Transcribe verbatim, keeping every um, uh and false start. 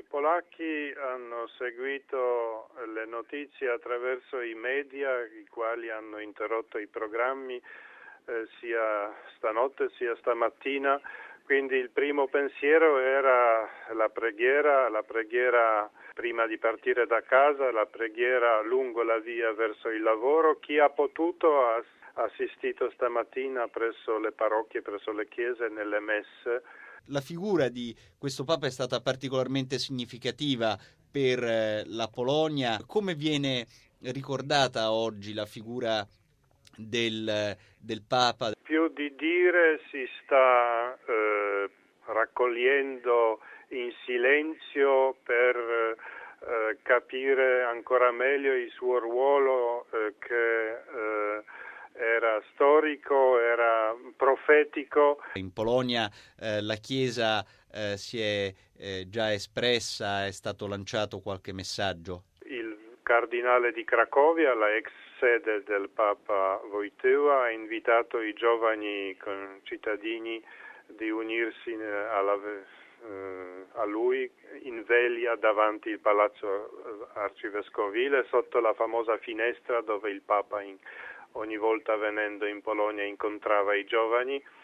polacchi hanno seguito le notizie attraverso i media, i quali hanno interrotto i programmi eh, sia stanotte sia stamattina. Quindi il primo pensiero era la preghiera, la preghiera prima di partire da casa, la preghiera lungo la via verso il lavoro. Chi ha potuto ha assistito stamattina presso le parrocchie, presso le chiese, nelle messe. La figura di questo Papa è stata particolarmente significativa per eh, la Polonia. Come viene ricordata oggi la figura del, del Papa? Più di dire si sta eh, raccogliendo in silenzio per eh, capire ancora meglio il suo ruolo eh, che eh, era storico, era profetico. In Polonia eh, la Chiesa eh, si è eh, già espressa, è stato lanciato qualche messaggio. Il cardinale di Cracovia, la ex sede del Papa Wojtyła, ha invitato i giovani cittadini di unirsi alla, eh, a lui in veglia davanti il palazzo arcivescovile, sotto la famosa finestra dove il Papa in, ogni volta venendo in Polonia incontrava i giovani.